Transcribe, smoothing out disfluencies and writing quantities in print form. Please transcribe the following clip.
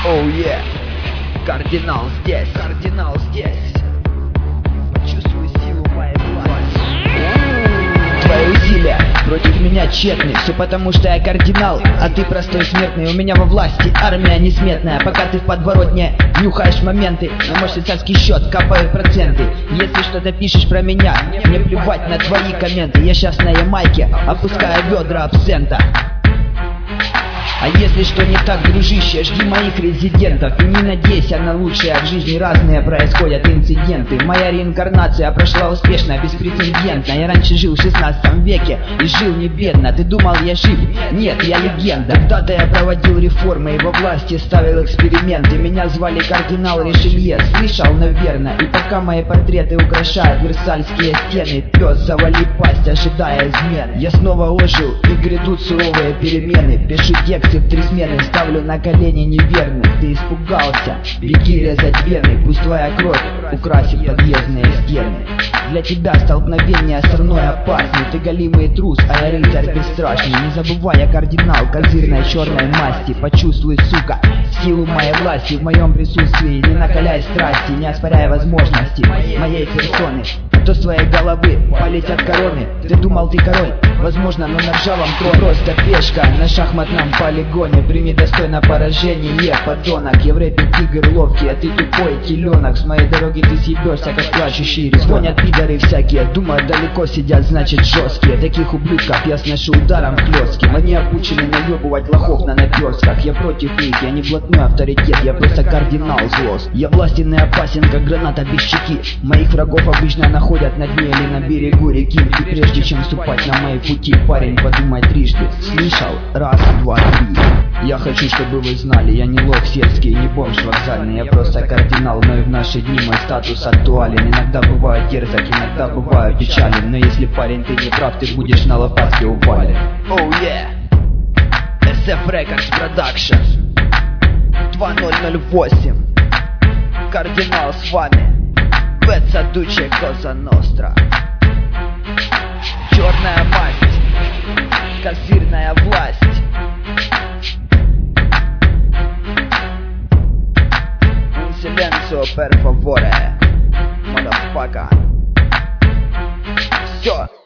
Оу, кардинал здесь, кардинал здесь. Почувствуй силу моей власти. Твои усилия против меня тщетны. Все потому, что я кардинал, а ты простой смертный. У меня во власти армия несметная. Пока ты в подворотне нюхаешь моменты, на мой швейцарский счет капают проценты. Если что-то пишешь про меня, мне плевать на твои комменты. Я сейчас на Ямайке, опуская ведра абсента. А если что не так, дружище, жди моих резидентов. И не надейся на лучшее, в жизни разные происходят инциденты. Моя реинкарнация прошла успешно, беспрецедентно. Я раньше жил в 16 веке и жил не бедно. Ты думал, я жив? Нет, я легенда. Когда-то я проводил реформы и во власти ставил эксперименты. Меня звали кардинал Ришелье, слышал, наверное. И пока мои портреты украшают Версальские стены, пес, завали пасть, ожидая измен. Я снова ожил, и грядут суровые перемены. Пишу тексты в 3 смены, ставлю на колени неверных. Ты испугался, беги резать вены. Пусть твоя кровь украсит подъездные стены. Для тебя столкновение со мной опасней. Ты голимый трус, а я рыцарь бесстрашный. Не забывай, я кардинал козырной черной масти. Почувствуй, сука, силу моей власти в моем присутствии. Не накаляй страсти, не оспоряй возможности моей персоны. То с твоей головы полетят короны. Ты думал, ты король? Возможно, но на ржавом троне. Просто пешка на шахматном полигоне. Прими достойно поражение, подонок. Я в рэпе тигр ловкий, а ты тупой теленок. С моей дороги ты съебешься, как плачущий ребенок. Звонят пидоры всякие, думают, далеко сидят, значит жесткие. Таких ублюдков я сношу ударом хлестким. Они обучены наебывать лохов на наперстках. Я против них, я не блатной авторитет, я просто кардинал злост. Я властен и опасен, как граната без чеки. Моих врагов обычно находят на дне или на берегу реки. И прежде чем вступать на мои пути, парень, подумай трижды. Слышал? Раз, два, три. Я хочу, чтобы вы знали, я не лох сельский, не бомж вокзальный. Я просто кардинал, но и в наши дни мой статус актуален. Иногда бывает дерзок, иногда бываю печален. Но если, парень, ты не прав, ты будешь на лопатке увален. Оу, SF Records Production 2008. Кардинал с вами. Веца Дуче Коза Ностра. Черная масть, козырная власть. Un silencio per favore, motherfucker. Все.